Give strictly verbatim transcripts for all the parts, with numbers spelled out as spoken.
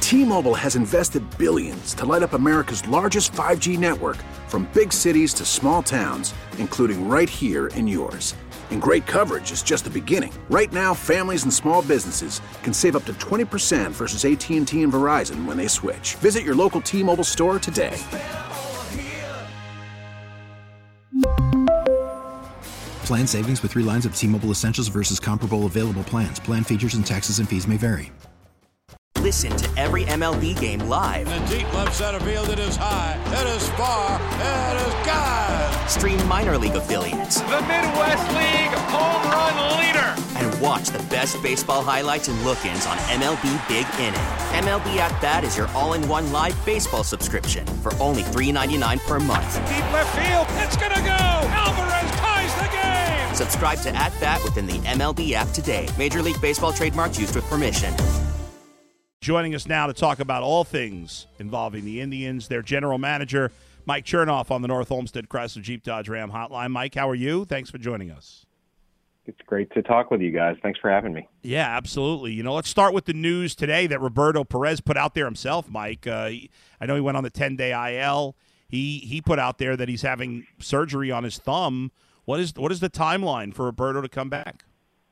T-Mobile has invested billions to light up America's largest five G network, from big cities to small towns, including right here in yours. And great coverage is just the beginning. Right now, families and small businesses can save up to twenty percent versus A T and T and Verizon when they switch. Visit your local T-Mobile store today. Plan savings with three lines of T-Mobile Essentials versus comparable available plans. Plan features and taxes and fees may vary. Listen to every M L B game live. In the deep left center field, it is high, it is far, it is gone. Stream minor league affiliates. The Midwest League home run leader. And watch the best baseball highlights and look-ins on M L B Big Inning. M L B At Bat is your all-in-one live baseball subscription for only three dollars and ninety-nine cents per month. Deep left field, it's gonna go. Alvarez ties the game. Subscribe to At Bat within the M L B app today. Major League Baseball trademarks used with permission. Joining us now to talk about all things involving the Indians, their general manager, Mike Chernoff, on the North Olmsted Chrysler Jeep Dodge Ram hotline. Mike, how are you? Thanks for joining us. It's great to talk with you guys. Thanks for having me. Yeah, absolutely. You know, let's start with the news today that Roberto Perez put out there himself, Mike. Uh, he, I know he went on the ten-day I L. He he put out there that he's having surgery on his thumb. What is what is the timeline for Roberto to come back?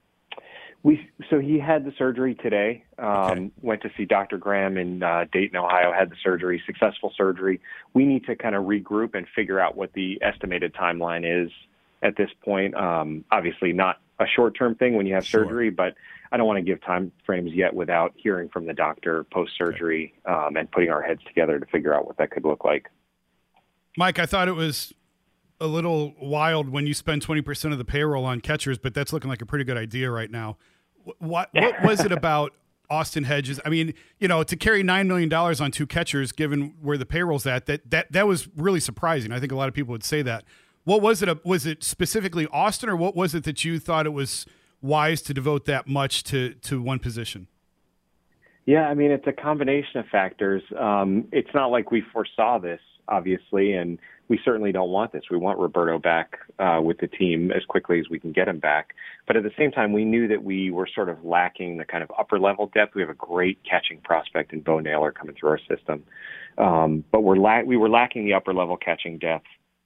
We so he had the surgery today. Um, Okay. Went to see Doctor Graham in uh, Dayton, Ohio. Had the surgery, successful surgery. We need to kind of regroup and figure out what the estimated timeline is at this point. Um, obviously, not a short-term thing when you have Sure. surgery, but I don't want to give time frames yet without hearing from the doctor post-surgery um, and putting our heads together to figure out what that could look like. Mike, I thought it was a little wild when you spend twenty percent of the payroll on catchers, but that's looking like a pretty good idea right now. What, what was it about Austin Hedges? I mean, you know, to carry nine million dollars on two catchers, given where the payroll's at, that, that, that was really surprising. I think a lot of people would say that. What was it? Was it specifically Austin, or what was it that you thought it was wise to devote that much to, to one position? Yeah, I mean, it's a combination of factors. Um, it's not like we foresaw this, obviously, and we certainly don't want this. We want Roberto back uh, with the team as quickly as we can get him back. But at the same time, we knew that we were sort of lacking the kind of upper-level depth. We have a great catching prospect in Bo Naylor coming through our system. Um, but we're la- we were lacking the upper-level catching depth.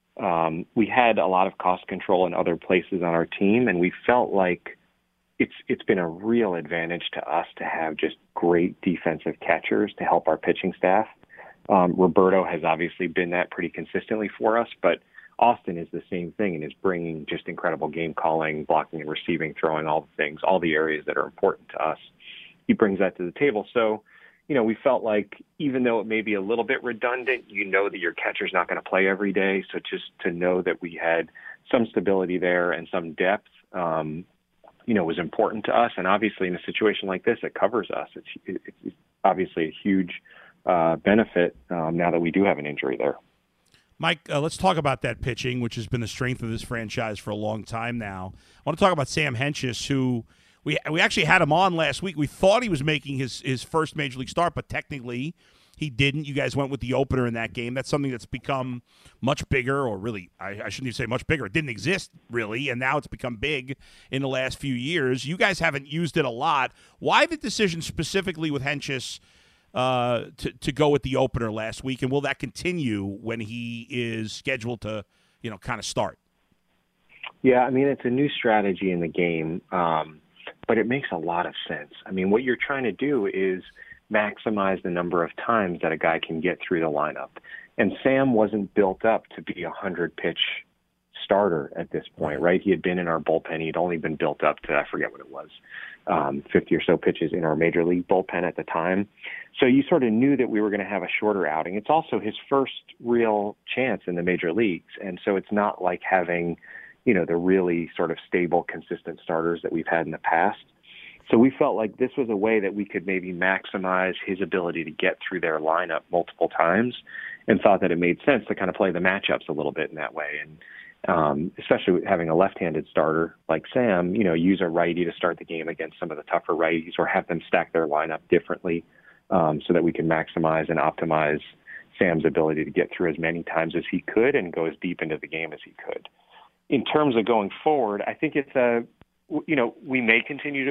Um, we had a lot of cost control in other places on our team, and we felt like it's it's been a real advantage to us to have just great defensive catchers to help our pitching staff. Um, Roberto has obviously been that pretty consistently for us, but Austin is the same thing and is bringing just incredible game calling, blocking and receiving, throwing, all the things, all the areas that are important to us. He brings that to the table. So, you know, we felt like even though it may be a little bit redundant, you know that your catcher's not going to play every day. So just to know that we had some stability there and some depth, um, you know, was important to us. And obviously in a situation like this, it covers us. It's, it's obviously a huge uh, benefit um, now that we do have an injury there. Mike, uh, let's talk about that pitching, which has been the strength of this franchise for a long time now. I want to talk about Sam Hentges, who we we actually had him on last week. We thought he was making his, his first Major League start, but technically he didn't. You guys went with the opener in that game. That's something that's become much bigger, or really, I, I shouldn't even say much bigger. It didn't exist, really, and now it's become big in the last few years. You guys haven't used it a lot. Why the decision specifically with Hentges uh, to, to go with the opener last week, and will that continue when he is scheduled to, you know, kind of start? Yeah, I mean, it's a new strategy in the game, um, but it makes a lot of sense. I mean, what you're trying to do is maximize the number of times that a guy can get through the lineup. And Sam wasn't built up to be a hundred-pitch starter at this point, right? He had been in our bullpen. He'd only been built up to, I forget what it was, um, fifty or so pitches in our major league bullpen at the time. So you sort of knew that we were going to have a shorter outing. It's also his first real chance in the major leagues. And so it's not like having, you know, the really sort of stable, consistent starters that we've had in the past. So we felt like this was a way that we could maybe maximize his ability to get through their lineup multiple times, and thought that it made sense to kind of play the matchups a little bit in that way. And um, especially with having a left-handed starter like Sam, you know, use a righty to start the game against some of the tougher righties, or have them stack their lineup differently um, so that we can maximize and optimize Sam's ability to get through as many times as he could and go as deep into the game as he could. In terms of going forward, I think it's a, you know, we may continue to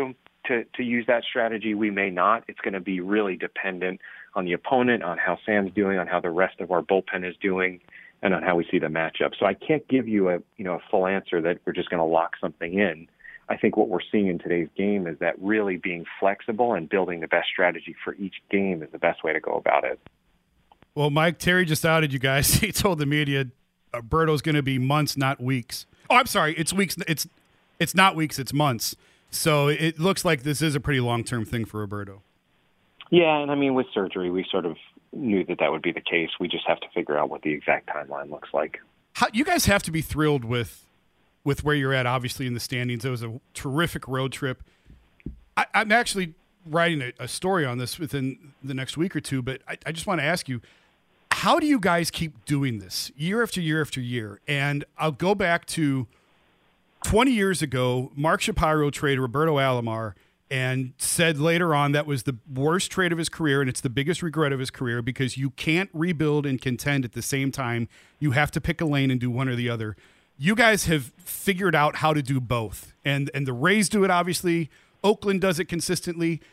to, to use that strategy. We may not. It's going to be really dependent on the opponent, on how Sam's doing, on how the rest of our bullpen is doing, and on how we see the matchup. So I can't give you a you know a full answer that we're just going to lock something in. I think what we're seeing in today's game is that really being flexible and building the best strategy for each game is the best way to go about it. Well, Mike, Terry just outed you guys. He told the media uh, Berto's going to be months, not weeks. Oh, I'm sorry. It's weeks. It's it's not weeks. It's months. So it looks like this is a pretty long-term thing for Roberto. Yeah, and I mean, with surgery, we sort of knew that that would be the case. We just have to figure out what the exact timeline looks like. How, you guys have to be thrilled with with where you're at, obviously, in the standings. It was a terrific road trip. I, I'm actually writing a, a story on this within the next week or two, but I, I just want to ask you, how do you guys keep doing this year after year after year? And I'll go back to twenty years ago, Mark Shapiro traded Roberto Alomar and said later on that was the worst trade of his career, and it's the biggest regret of his career because you can't rebuild and contend at the same time. You have to pick a lane and do one or the other. You guys have figured out how to do both, and and the Rays do it, obviously. Oakland does it consistently.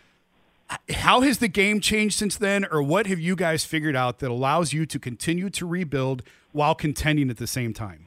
How has the game changed since then, or what have you guys figured out that allows you to continue to rebuild while contending at the same time?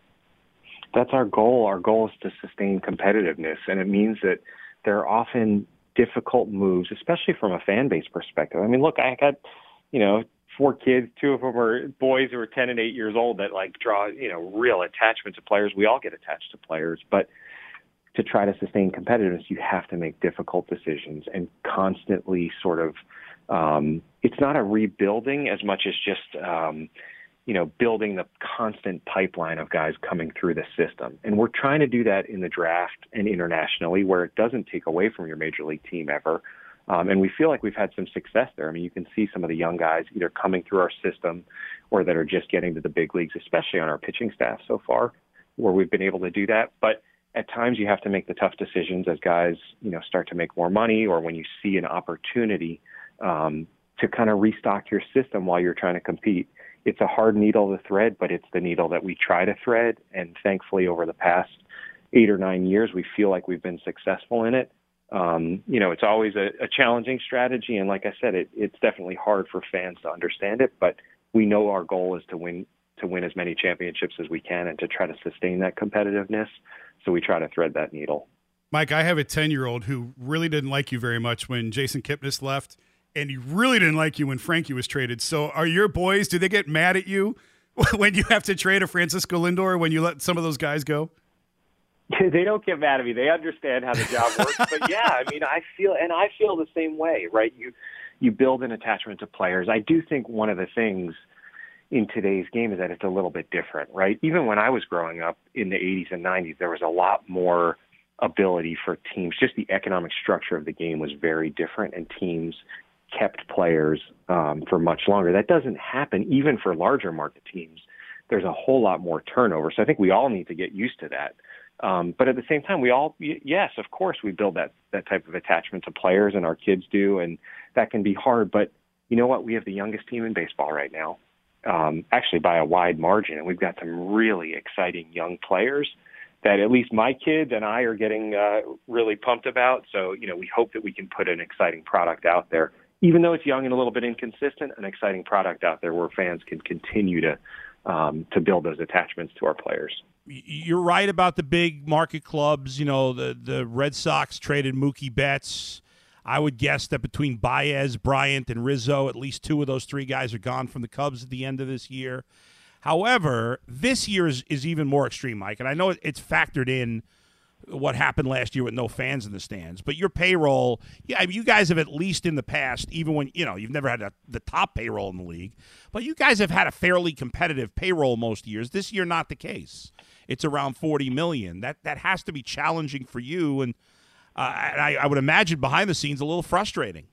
That's our goal. Our goal is to sustain competitiveness, and it means that there are often difficult moves, especially from a fan base perspective. I mean, look, I got, you know, four kids, two of them are boys who are ten and eight years old that like draw, you know, real attachment to players. We all get attached to players, but to try to sustain competitiveness, you have to make difficult decisions and constantly sort of, um, it's not a rebuilding as much as just, um, you know, building the constant pipeline of guys coming through the system. And we're trying to do that in the draft and internationally where it doesn't take away from your major league team ever. Um, and we feel like we've had some success there. I mean, you can see some of the young guys either coming through our system or that are just getting to the big leagues, especially on our pitching staff so far, where we've been able to do that. But at times you have to make the tough decisions as guys, you know, start to make more money or when you see an opportunity um, to kind of restock your system while you're trying to compete. It's a hard needle to thread, but it's the needle that we try to thread. And thankfully, over the past eight or nine years, we feel like we've been successful in it. Um, you know, it's always a, a challenging strategy. And like I said, it, it's definitely hard for fans to understand it. But we know our goal is to win to win as many championships as we can and to try to sustain that competitiveness. So we try to thread that needle. Mike, I have a ten-year-old who really didn't like you very much when Jason Kipnis left. And he really didn't like you when Frankie was traded. So are your boys, do they get mad at you when you have to trade a Francisco Lindor, when you let some of those guys go? They don't get mad at me. They understand how the job works. But, yeah, I mean, I feel – and I feel the same way, right? You you build an attachment to players. I do think one of the things in today's game is that it's a little bit different, right? Even when I was growing up in the eighties and nineties, there was a lot more ability for teams. Just the economic structure of the game was very different, and teams – kept players um, for much longer. That doesn't happen even for larger market teams. There's a whole lot more turnover. So I think we all need to get used to that. Um, but at the same time, we all, yes, of course, we build that, that type of attachment to players, and our kids do, and that can be hard. But you know what? We have the youngest team in baseball right now, um, actually by a wide margin, and we've got some really exciting young players that at least my kids and I are getting uh, really pumped about. So, you know, we hope that we can put an exciting product out there. Even though it's young and a little bit inconsistent, an exciting product out there where fans can continue to um, to build those attachments to our players. You're right about the big market clubs. You know, the, the Red Sox traded Mookie Betts. I would guess that between Baez, Bryant, and Rizzo, at least two of those three guys are gone from the Cubs at the end of this year. However, this year is, is even more extreme, Mike, and I know it's factored in what happened last year with no fans in the stands. But your payroll, yeah, I mean, you guys have at least in the past, even when, you know, you've never had a, the top payroll in the league, but you guys have had a fairly competitive payroll most years. This year, not the case. It's around forty million dollars. That that has to be challenging for you, and, uh, and I, I would imagine behind the scenes a little frustrating.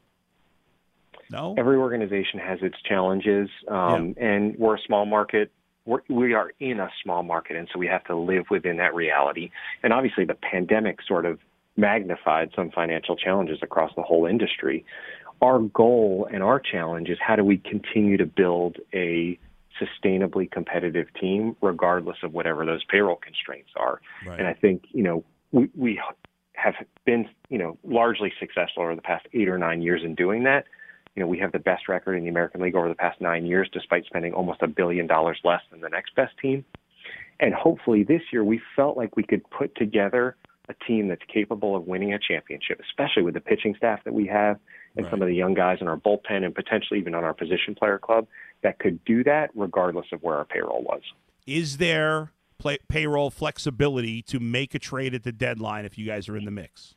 No? Every organization has its challenges, um, yeah. and we're a small market. We're, we are in a small market, and so we have to live within that reality. And obviously the pandemic sort of magnified some financial challenges across the whole industry. Our goal and our challenge is how do we continue to build a sustainably competitive team regardless of whatever those payroll constraints are. Right. And I think, you know, we, we have been, you know, largely successful over the past eight or nine years in doing that. You know, we have the best record in the American League over the past nine years, despite spending almost a billion dollars less than the next best team. And hopefully this year we felt like we could put together a team that's capable of winning a championship, especially with the pitching staff that we have and right. some of the young guys in our bullpen and potentially even on our position player club that could do that regardless of where our payroll was. Is there play, payroll flexibility to make a trade at the deadline if you guys are in the mix?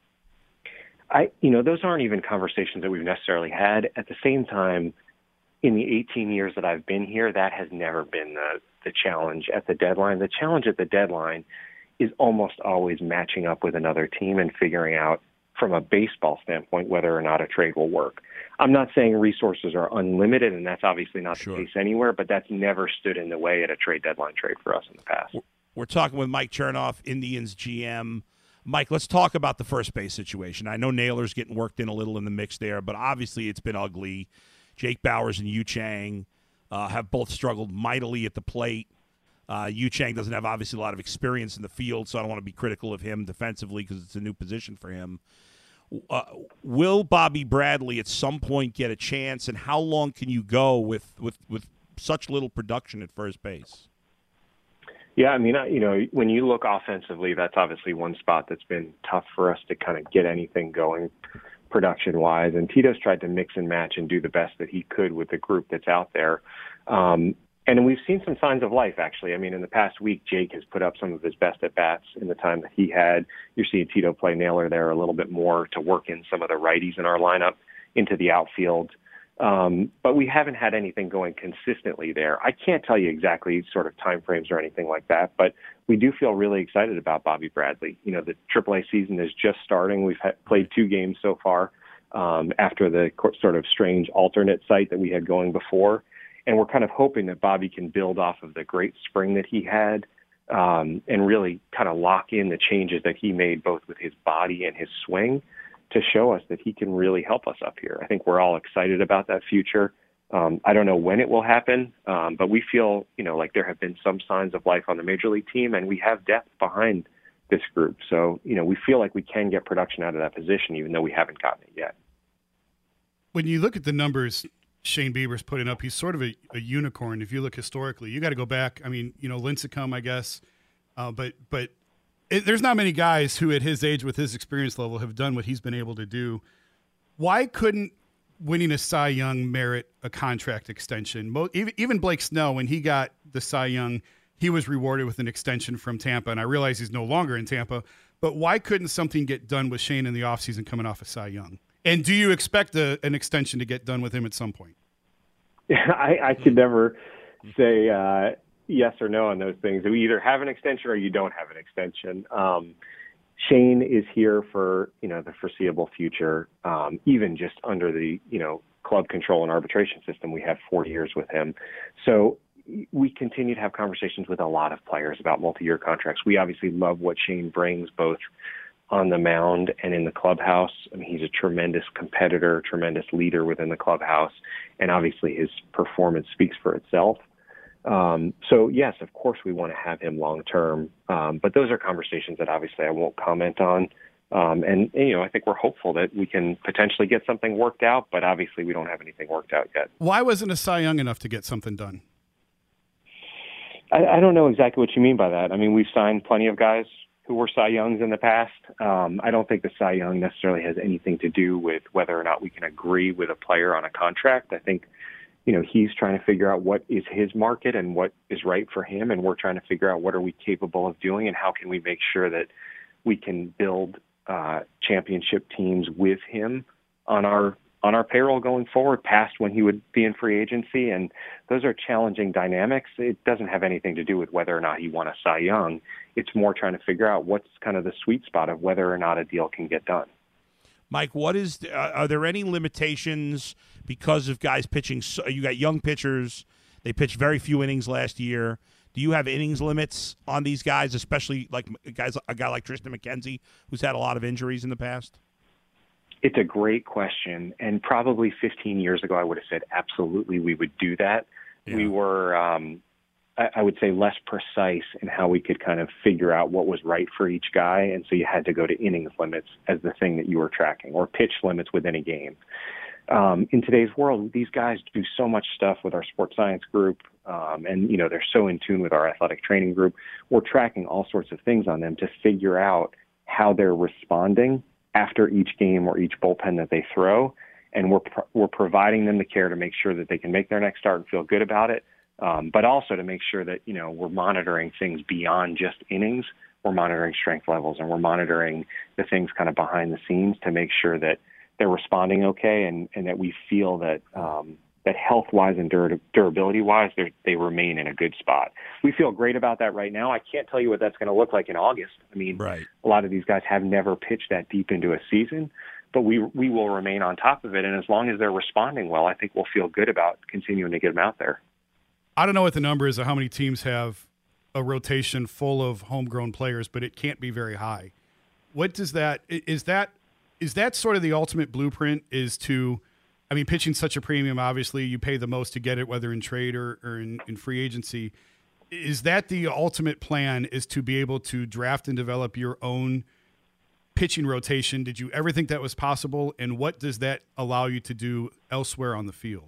I, you know, those aren't even conversations that we've necessarily had. At the same time, in the eighteen years that I've been here, that has never been the, the challenge at the deadline. The challenge at the deadline is almost always matching up with another team and figuring out from a baseball standpoint whether or not a trade will work. I'm not saying resources are unlimited, and that's obviously not sure. the case anywhere, but that's never stood in the way at a trade deadline trade for us in the past. We're talking with Mike Chernoff, Indians G M. Mike, let's talk about the first base situation. I know Naylor's getting worked in a little in the mix there, but obviously it's been ugly. Jake Bauers and Yu Chang uh, have both struggled mightily at the plate. Uh, Yu Chang doesn't have obviously a lot of experience in the field, so I don't want to be critical of him defensively because it's a new position for him. Uh, will Bobby Bradley at some point get a chance, and how long can you go with, with, with such little production at first base? Yeah, I mean, you know, when you look offensively, that's obviously one spot that's been tough for us to kind of get anything going production-wise. And Tito's tried to mix and match and do the best that he could with the group that's out there. Um, and we've seen some signs of life, actually. I mean, in the past week, Jake has put up some of his best at-bats in the time that he had. You're seeing Tito play Naylor there a little bit more to work in some of the righties in our lineup into the outfield. Um, but we haven't had anything going consistently there. I can't tell you exactly sort of timeframes or anything like that, but we do feel really excited about Bobby Bradley. You know, the triple A season is just starting. We've had, played two games so far um, after the sort of strange alternate site that we had going before. And we're kind of hoping that Bobby can build off of the great spring that he had um, and really kind of lock in the changes that he made both with his body and his swing to show us that he can really help us up here. I think we're all excited about that future. Um, I don't know when it will happen, um, but we feel, you know, like there have been some signs of life on the major league team, and we have depth behind this group. So, you know, we feel like we can get production out of that position, even though we haven't gotten it yet. When you look at the numbers Shane Bieber's putting up, he's sort of a, a unicorn. If you look historically, you got to go back. I mean, you know, Lincecum, I guess, uh, but but it, there's not many guys who at his age with his experience level have done what he's been able to do. Why couldn't winning a Cy Young merit a contract extension? Mo- even, even Blake Snell, when he got the Cy Young, he was rewarded with an extension from Tampa, and I realize he's no longer in Tampa, but why couldn't something get done with Shane in the offseason coming off of Cy Young? And do you expect a, an extension to get done with him at some point? I, I could never say uh, yes or no on those things. We either have an extension or you don't have an extension. Um, Shane is here for, you know, the foreseeable future, um, even just under the, you know, club control and arbitration system. We have four years with him. So we continue to have conversations with a lot of players about multi-year contracts. We obviously love what Shane brings both on the mound and in the clubhouse. I mean, he's a tremendous competitor, tremendous leader within the clubhouse, and obviously his performance speaks for itself. Um, so, yes, of course we want to have him long-term, um, but those are conversations that obviously I won't comment on. Um, and, and, you know, I think we're hopeful that we can potentially get something worked out, but obviously we don't have anything worked out yet. Why wasn't a Cy Young enough to get something done? I, I don't know exactly what you mean by that. I mean, we've signed plenty of guys who were Cy Youngs in the past. Um, I don't think the Cy Young necessarily has anything to do with whether or not we can agree with a player on a contract. I think, you know, he's trying to figure out what is his market and what is right for him, and we're trying to figure out what are we capable of doing and how can we make sure that we can build uh, championship teams with him on our on our payroll going forward past when he would be in free agency. And those are challenging dynamics. It doesn't have anything to do with whether or not he won a Cy Young. It's more trying to figure out what's kind of the sweet spot of whether or not a deal can get done. Mike, what is uh, are there any limitations because of guys pitching? So, you got young pitchers. They pitched very few innings last year. Do you have innings limits on these guys, especially like guys, a guy like Tristan McKenzie, who's had a lot of injuries in the past? It's a great question, and probably fifteen years ago I would have said absolutely we would do that. Yeah. We were, um, I, I would say, less precise in how we could kind of figure out what was right for each guy. And so you had to go to innings limits as the thing that you were tracking, or pitch limits within a game. Um, in today's world, these guys do so much stuff with our sports science group, um, and, you know, they're so in tune with our athletic training group. We're tracking all sorts of things on them to figure out how they're responding after each game or each bullpen that they throw. And we're, pro- we're providing them the care to make sure that they can make their next start and feel good about it. Um, but also to make sure that, you know, we're monitoring things beyond just innings. We're monitoring strength levels, and we're monitoring the things kind of behind the scenes to make sure that they're responding okay, and, and that we feel that um, that health-wise and dur- durability-wise, they remain in a good spot. We feel great about that right now. I can't tell you what that's going to look like in August. I mean, right. A lot of these guys have never pitched that deep into a season, but we we will remain on top of it. And as long as they're responding well, I think we'll feel good about continuing to get them out there. I don't know what the number is of how many teams have a rotation full of homegrown players, but it can't be very high. What does that – is that – Is that sort of the ultimate blueprint, is to, I mean, pitching such a premium, obviously you pay the most to get it, whether in trade or, or in, in free agency. Is that the ultimate plan, is to be able to draft and develop your own pitching rotation? Did you ever think that was possible? And what does that allow you to do elsewhere on the field?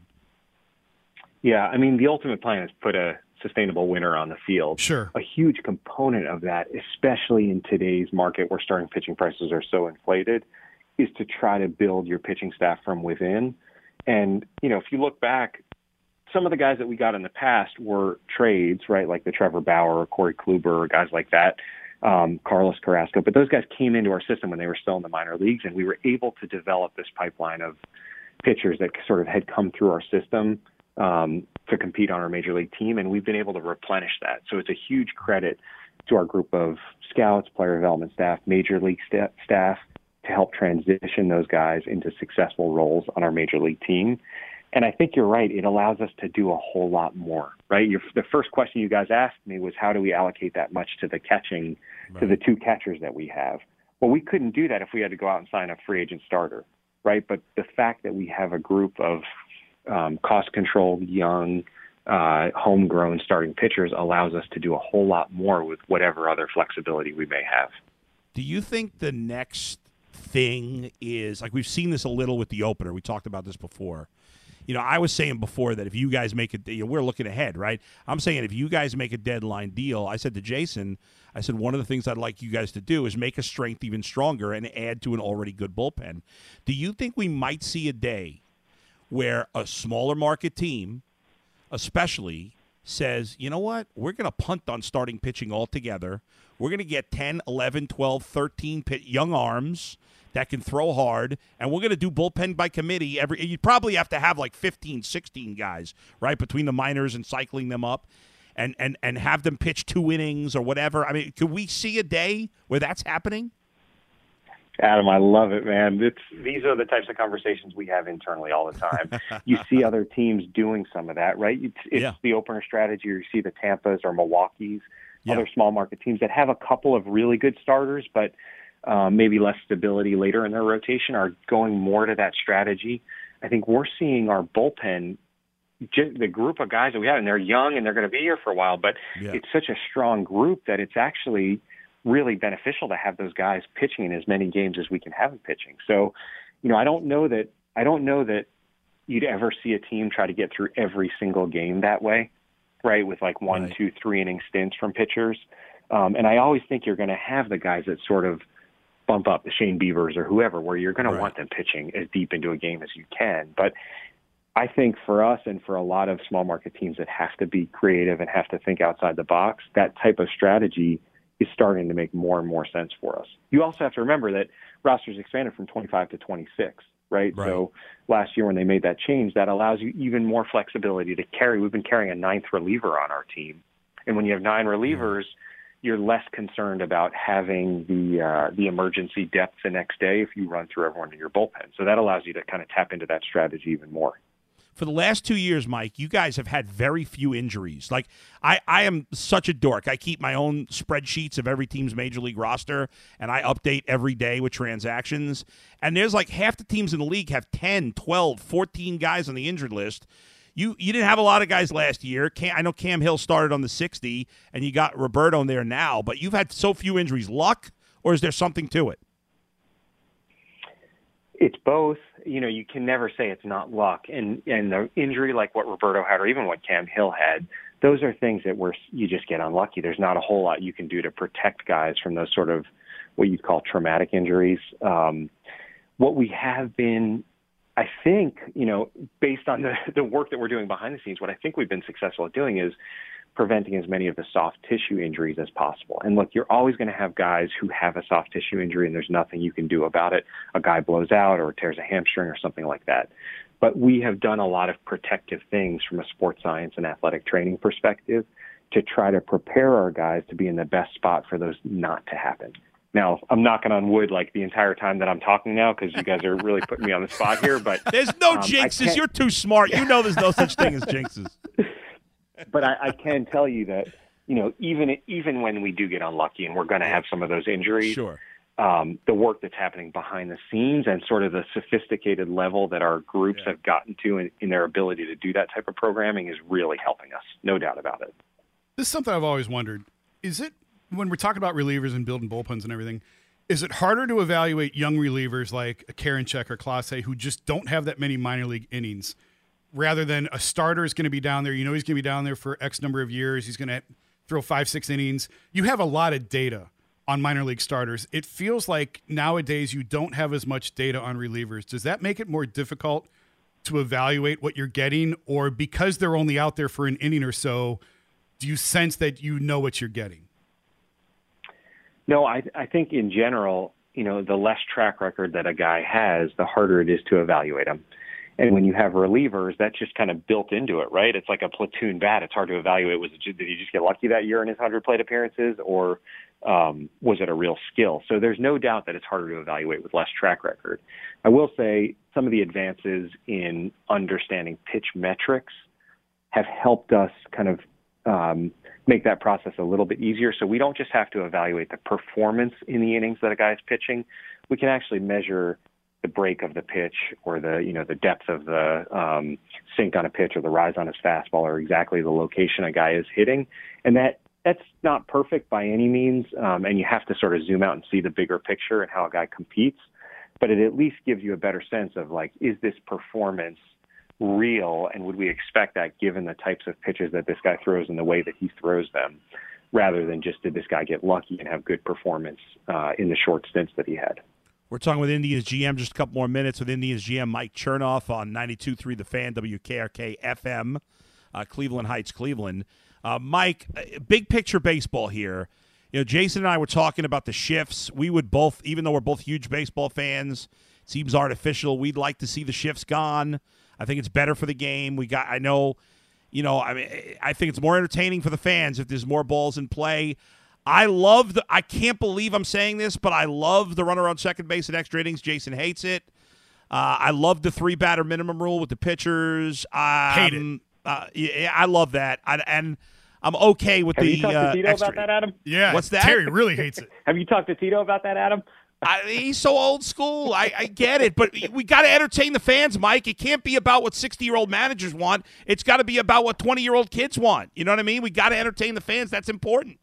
Yeah, I mean, the ultimate plan is put a sustainable winner on the field. Sure. A huge component of that, especially in today's market where starting pitching prices are so inflated, is to try to build your pitching staff from within. And, you know, if you look back, some of the guys that we got in the past were trades, right? Like the Trevor Bauer, Corey Kluber, guys like that, um, Carlos Carrasco. But those guys came into our system when they were still in the minor leagues, and we were able to develop this pipeline of pitchers that sort of had come through our system um, to compete on our major league team. And we've been able to replenish that. So it's a huge credit to our group of scouts, player development staff, major league st- staff, to help transition those guys into successful roles on our major league team. And I think you're right. It allows us to do a whole lot more, right? Your, the first question you guys asked me was, how do we allocate that much to the catching, right, to the two catchers that we have? Well, we couldn't do that if we had to go out and sign a free agent starter, right? But the fact that we have a group of um, cost-controlled, young, uh, homegrown starting pitchers allows us to do a whole lot more with whatever other flexibility we may have. Do you think the next thing is, like, we've seen this a little with the opener. We talked about this before. You know, I was saying before that if you guys make it, you know, we're looking ahead, right? I'm saying if you guys make a deadline deal, I said to Jason, I said, one of the things I'd like you guys to do is make a strength even stronger and add to an already good bullpen. Do you think we might see a day where a smaller market team, especially, says, you know what, we're going to punt on starting pitching altogether. We're going to get ten, eleven, twelve, thirteen pit young arms that can throw hard, and we're going to do bullpen by committee. Every you probably have to have like fifteen, sixteen guys, right, between the minors and cycling them up, and, and, and have them pitch two innings or whatever. I mean, could we see a day where that's happening? Adam, I love it, man. It's, these are the types of conversations we have internally all the time. You see other teams doing some of that, right? It's, it's yeah. the opener strategy, or you see the Tampas or Milwaukee's, yeah. other small market teams that have a couple of really good starters, but um, maybe less stability later in their rotation, are going more to that strategy. I think we're seeing our bullpen, just the group of guys that we have, and they're young and they're going to be here for a while, but yeah. it's such a strong group that it's actually really beneficial to have those guys pitching in as many games as we can have them pitching. So, you know, I don't know that, I don't know that you'd ever see a team try to get through every single game that way, right? With like one, right. two, three inning stints from pitchers. Um, and I always think you're going to have the guys that sort of bump up, the Shane Biebers or whoever, where you're going right. to want them pitching as deep into a game as you can. But I think for us and for a lot of small market teams that have to be creative and have to think outside the box, that type of strategy is starting to make more and more sense for us. You also have to remember that rosters expanded from twenty-five to twenty-six, right? right? So last year when they made that change, that allows you even more flexibility to carry. We've been carrying a ninth reliever on our team. And when you have nine relievers, you're less concerned about having the uh, the emergency depth the next day if you run through everyone in your bullpen. So that allows you to kind of tap into that strategy even more. For the last two years, Mike, you guys have had very few injuries. Like, I, I am such a dork. I keep my own spreadsheets of every team's major league roster, and I update every day with transactions. And there's like half the teams in the league have ten, twelve, fourteen guys on the injured list. You you didn't have a lot of guys last year. Cam, I know Cam Hill started on the sixty, and you got Roberto in there now, but you've had so few injuries. Luck, or is there something to it? It's both. You know, you can never say it's not luck. And and the injury like what Roberto had or even what Cam Hill had, those are things that where you just get unlucky. There's not a whole lot you can do to protect guys from those sort of what you'd call traumatic injuries. Um, what we have been, I think, you know, based on the, the work that we're doing behind the scenes, what I think we've been successful at doing is preventing as many of the soft tissue injuries as possible. And look, you're always going to have guys who have a soft tissue injury and there's nothing you can do about it. A guy blows out or tears a hamstring or something like that. But we have done a lot of protective things from a sports science and athletic training perspective to try to prepare our guys to be in the best spot for those not to happen. Now, I'm knocking on wood like the entire time that I'm talking now because you guys are really putting me on the spot here. But there's no um, jinxes. You're too smart. You know there's no such thing as jinxes. But I, I can tell you that, you know, even even when we do get unlucky and we're going to have some of those injuries, sure. um, the work that's happening behind the scenes and sort of the sophisticated level that our groups yeah. have gotten to in, in their ability to do that type of programming is really helping us. No doubt about it. This is something I've always wondered. Is it, when we're talking about relievers and building bullpens and everything, is it harder to evaluate young relievers like a Karinchak or Clase who just don't have that many minor league innings rather than a starter is going to be down there? You know he's going to be down there for X number of years. He's going to throw five, six innings. You have a lot of data on minor league starters. It feels like nowadays you don't have as much data on relievers. Does that make it more difficult to evaluate what you're getting? Or because they're only out there for an inning or so, do you sense that you know what you're getting? No, I, I think in general, you know, the less track record that a guy has, the harder it is to evaluate him. And when you have relievers, that's just kind of built into it, right? It's like a platoon bat. It's hard to evaluate. Was it, did he just get lucky that year in his one hundred plate appearances, or um, was it a real skill? So there's no doubt that it's harder to evaluate with less track record. I will say some of the advances in understanding pitch metrics have helped us kind of um, make that process a little bit easier. So we don't just have to evaluate the performance in the innings that a guy's pitching. We can actually measure the break of the pitch or the, you know, the depth of the um, sink on a pitch or the rise on his fastball or exactly the location a guy is hitting. And that that's not perfect by any means. Um, and you have to sort of zoom out and see the bigger picture and how a guy competes. But it at least gives you a better sense of, like, is this performance real, and would we expect that given the types of pitches that this guy throws and the way that he throws them, rather than just did this guy get lucky and have good performance uh, in the short stints that he had. We're talking with Indians G M, just a couple more minutes with Indians G M Mike Chernoff on ninety-two point three The Fan, W K R K F M, uh, Cleveland Heights, Cleveland. Uh, Mike, big picture baseball here. You know, Jason and I were talking about the shifts. We would both, even though we're both huge baseball fans, it seems artificial. We'd like to see the shifts gone. I think it's better for the game. We got, I know, you know, I mean, I think it's more entertaining for the fans if there's more balls in play. I love the, I can't believe I'm saying this, but I love the runner on second base at extra innings. Jason hates it. Uh, I love the three batter minimum rule with the pitchers. Um, Hate it. Uh, yeah, I love that. I, and I'm okay with Have the you talked uh, to Tito extra. about that, Adam? Yeah. What's that? Terry really hates it. Have you talked to Tito about that, Adam? I, he's so old school. I, I get it, but we got to entertain the fans, Mike. It can't be about what sixty-year-old managers want. It's got to be about what twenty-year-old kids want. You know what I mean? We got to entertain the fans. That's important.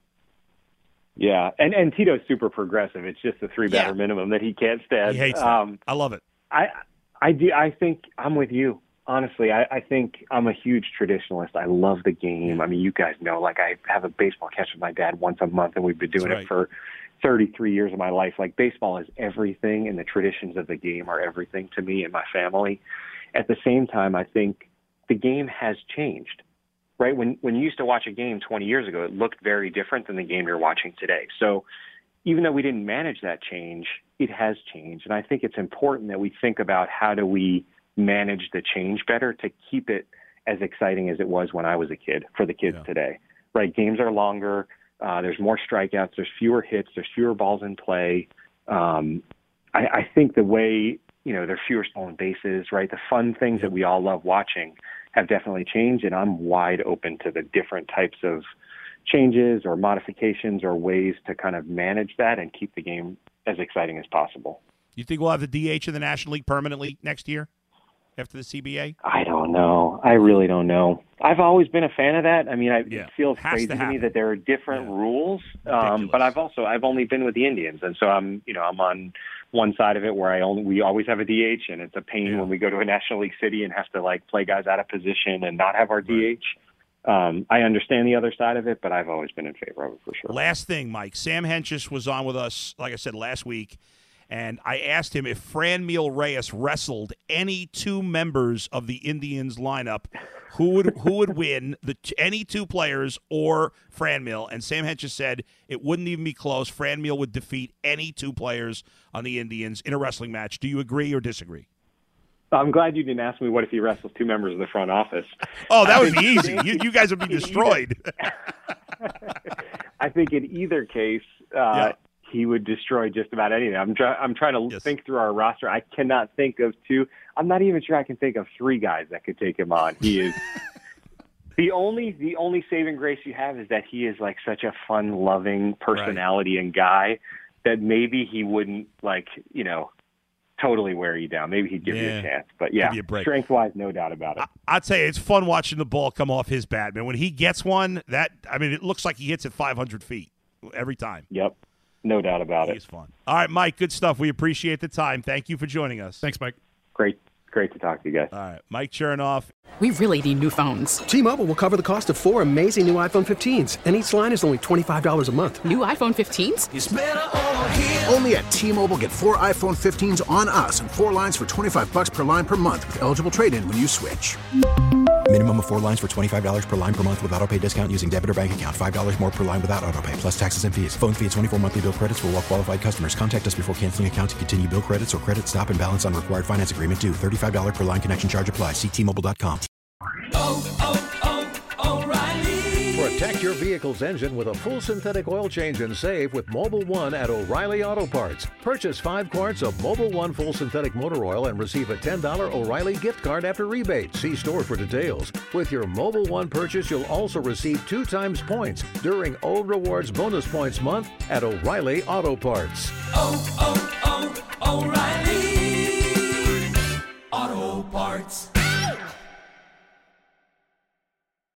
Yeah, and and Tito's super progressive. It's just the three batter Yeah. minimum that he can't stand. He hates um, it. I love it. I I do. I think I'm with you. Honestly, I, I think I'm a huge traditionalist. I love the game. I mean, you guys know, like, I have a baseball catch with my dad once a month, and we've been doing That's it right. for thirty-three years of my life. Like, baseball is everything, and the traditions of the game are everything to me and my family. At the same time, I think the game has changed, right? When when you used to watch a game twenty years ago, it looked very different than the game you're watching today. So even though we didn't manage that change, it has changed. And I think it's important that we think about how do we manage the change better to keep it as exciting as it was when I was a kid for the kids Yeah. today, right? Games are longer. Uh, there's more strikeouts. There's fewer hits. There's fewer balls in play. Um, I, I think the way, you know, there's fewer stolen bases, right? The fun things that we all love watching have definitely changed, and I'm wide open to the different types of changes or modifications or ways to kind of manage that and keep the game as exciting as possible. You think we'll have the D H in the National League permanently next year? after the C B A? I don't know. I really don't know. I've always been a fan of that. I mean, I, Yeah. it feels Has crazy to to, me happen. that there are different Yeah. rules. Um, Ridiculous. but I've also I've only been with the Indians, and so I'm you know I'm on one side of it where I only we always have a D H, and it's a pain Yeah. when we go to a National League city and have to like play guys out of position and not have our D H. Um, I understand the other side of it, but I've always been in favor of it for sure. Last thing, Mike. Sam Hentges was on with us, like I said, last week, and I asked him if Franmil Reyes wrestled any two members of the Indians lineup, who would who would win, the any two players or Franmil? And Sam Hentges said it wouldn't even be close. Franmil would defeat any two players on the Indians in a wrestling match. Do you agree or disagree? I'm glad you didn't ask me what if he wrestles two members of the front office. Oh, that would be easy. You, you guys would be destroyed. I think in either case, uh, Yeah. he would destroy just about anything. I'm, try- I'm trying to Yes. think through our roster. I cannot think of two. I'm not even sure I can think of three guys that could take him on. He is the only the only saving grace you have is that he is like such a fun, loving personality and guy that maybe he wouldn't like you know totally wear you down. Maybe he'd give you Yeah. a chance. But yeah, Give you a break. strength wise, no doubt about it. I'd say it's fun watching the ball come off his bat, man. When he gets one, that I mean, it looks like he hits it five hundred feet every time. Yep, no doubt about it. He's fun. All right, Mike, good stuff. We appreciate the time. Thank you for joining us. Thanks, Mike. Great, great to talk to you guys. All right, Mike Chernoff. We really need new phones. T-Mobile will cover the cost of four amazing new iPhone fifteens, and each line is only twenty-five dollars a month. New iPhone fifteens? Only at T-Mobile, get four iPhone fifteens on us and four lines for twenty-five bucks per line per month with eligible trade-in when you switch. Minimum of four lines for twenty-five dollars per line per month with autopay discount using debit or bank account. five dollars more per line without autopay, plus taxes and fees. Phone fee at twenty-four monthly bill credits for well qualified customers. Contact us before canceling account to continue bill credits or credit stop and balance on required finance agreement due. thirty-five dollars per line connection charge applies. See T Mobile dot com. Protect your vehicle's engine with a full synthetic oil change and save with Mobile One at O'Reilly Auto Parts. Purchase five quarts of Mobile One full synthetic motor oil and receive a ten dollars O'Reilly gift card after rebate. See store for details. With your Mobile One purchase, you'll also receive two times points during O Rewards Bonus Points Month at O'Reilly Auto Parts. Oh, oh, oh, O'Reilly Auto Parts.